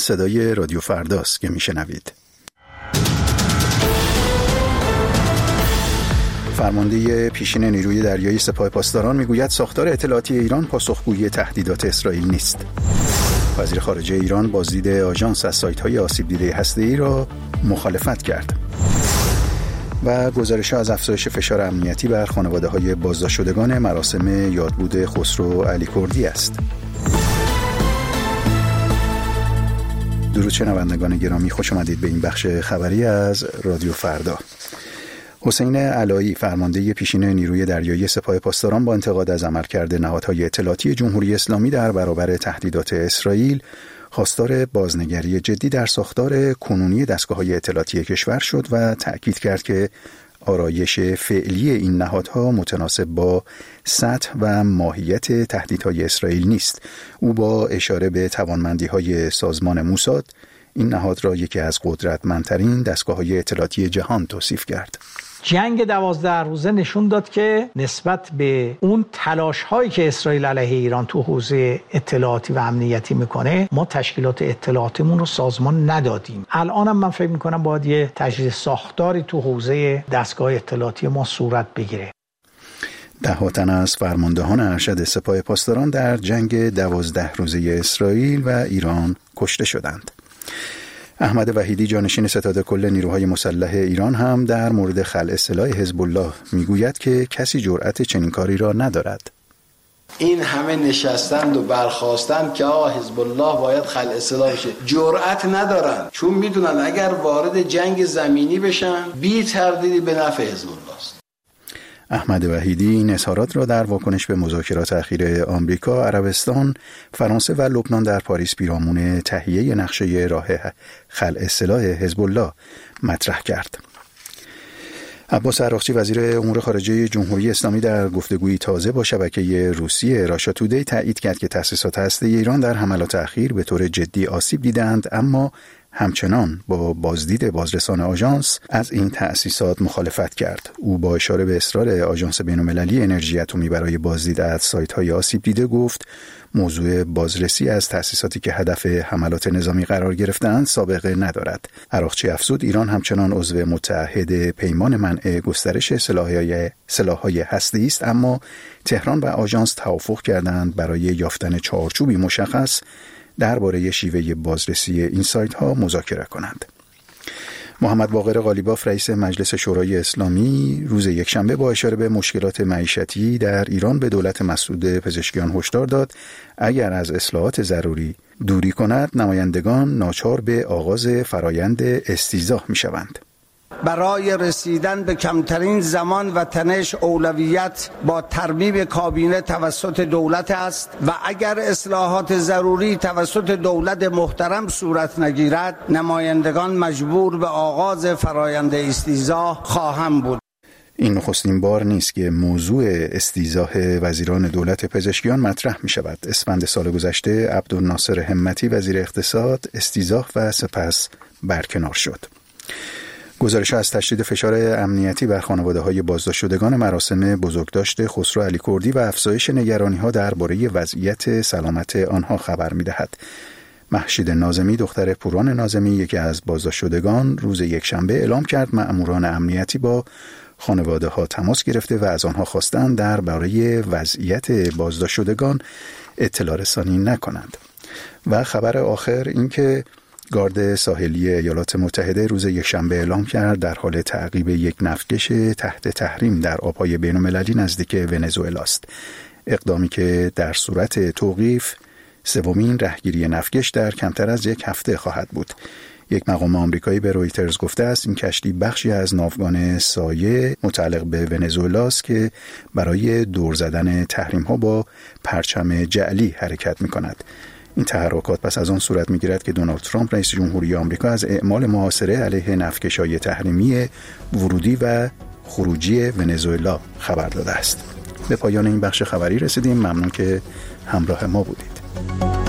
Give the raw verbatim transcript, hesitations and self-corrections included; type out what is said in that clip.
صدای رادیو فرداست که میشنوید. فرمانده پیشین نیروی دریایی سپاه پاسداران میگوید ساختار اطلاعاتی ایران پاسخگوی تهدیدات اسرائیل نیست. وزیر خارجه ایران بازدید آژانس از سایت‌های آسیب دیده هسته‌ای را مخالفت کرد. و گزارش‌ها از افزایش فشار امنیتی بر خانواده‌های بازداشت شدگان مراسم یادبود خسرو علیکردی است. درود شنوندگان گرامی، خوش آمدید به این بخش خبری از رادیو فردا. حسین علایی فرمانده پیشین نیروی دریایی سپاه پاسداران با انتقاد از عملکرد نهادهای اطلاعاتی جمهوری اسلامی در برابر تهدیدات اسرائیل خواستار بازنگری جدی در ساختار کنونی دستگاه‌های اطلاعاتی کشور شد و تأکید کرد که آرایش فعلی این نهادها متناسب با سطح و ماهیت تهدیدهای اسرائیل نیست. او با اشاره به توانمندی‌های سازمان موساد این نهاد را یکی از قدرتمندترین دستگاه‌های اطلاعاتی جهان توصیف کرد. جنگ دوازده روزه نشون داد که نسبت به اون تلاش هایی که اسرائیل علیه ایران تو حوزه اطلاعاتی و امنیتی میکنه ما تشکیلات اطلاعاتیمون رو سازمان ندادیم. الانم من فکر میکنم باید یه تجدید ساختاری تو حوزه دستگاه اطلاعاتی ما صورت بگیره. ده تن از فرماندهان ارشد سپاه پاسداران در جنگ دوازده روزه اسرائیل و ایران کشته شدند. احمد وحیدی جانشین ستاد کل نیروهای مسلح ایران هم در مورد خلع سلاح حزب الله میگوید که کسی جرأت چنین کاری را ندارد. این همه نشستند و برخاستند که آقا حزب الله باید خلع سلاح شه، جرأت ندارن، چون میدونن اگر وارد جنگ زمینی بشن بی تردیدی به نفع حزب الله است. احمد وحیدی این اظهارات را در واکنش به مذاکرات اخیر آمریکا، عربستان، فرانسه و لبنان در پاریس پیرامون تهیه نقشه راه خلع سلاح حزب الله مطرح کرد. عباس عراقچی وزیر امور خارجه جمهوری اسلامی در گفتگویی تازه با شبکه روسیه راشا تودی تایید کرد که تأسیسات هسته‌ای ایران در حملات اخیر به طور جدی آسیب دیدند، اما همچنان با بازدید بازرسان آژانس از این تأسیسات مخالفت کرد. او با اشاره به اصرار آژانس بین‌المللی انرژی اتمی برای بازدید از سایت‌های آسیب دیده گفت موضوع بازرسی از تأسیساتی که هدف حملات نظامی قرار گرفتند سابقه ندارد. عراقچی افزود ایران همچنان عضو متعهد پیمان منع گسترش سلاح‌های سلاح‌های هسته‌ای است، اما تهران و آژانس توافق کردند برای یافتن چارچوبی مشخص درباره شیوه بازرسی این سایت ها مذاکره کنند. محمد باقر قالیباف رئیس مجلس شورای اسلامی روز یکشنبه با اشاره به مشکلات معیشتی در ایران به دولت مسعود پزشکیان هشدار داد اگر از اصلاحات ضروری دوری کند نمایندگان ناچار به آغاز فرایند استیضاح می شوند. برای رسیدن به کمترین زمان و تنش اولویت با ترمیم کابینه توسط دولت است و اگر اصلاحات ضروری توسط دولت محترم صورت نگیرد نمایندگان مجبور به آغاز فرایند استیضاح خواهند بود. این نخستین بار نیست که موضوع استیضاح وزیران دولت پزشکیان مطرح می شود. اسفند سال گذشته عبدالناصر همتی وزیر اقتصاد استیضاح و سپس برکنار شد. گزارش از تشدید فشار امنیتی بر خانواده‌های بازداشت شدگان مراسم بزرگداشت خسرو علیکردی و افزایش نگرانی‌ها درباره وضعیت سلامت آنها خبر می‌دهد. مهشید ناظمی دختر پوران ناظمی یکی از بازداشت شدگان روز یکشنبه اعلام کرد مأموران امنیتی با خانواده‌ها تماس گرفته و از آنها خواستند درباره وضعیت بازداشت شدگان اطلاع رسانی نکنند. و خبر آخر این که گارد ساحلی ایالات متحده روز یکشنبه اعلام کرد در حال تعقیب یک نفتکش تحت تحریم در آبهای بین‌المللی نزدیک ونزوئلا است. اقدامی که در صورت توقیف سومین رهگیری نفتکش در کمتر از یک هفته خواهد بود. یک مقام آمریکایی به رویترز گفته است این کشتی بخشی از ناوگان سایه متعلق به ونزوئلا است که برای دور زدن تحریم‌ها با پرچم جعلی حرکت می‌کند. این تحرکات پس از آن صورت می‌گیرد که دونالد ترامپ رئیس جمهوری آمریکا از اعمال محاصره علیه نفتکش‌های تحریمی ورودی و خروجی ونزوئلا خبر داده است. به پایان این بخش خبری رسیدیم. ممنون که همراه ما بودید.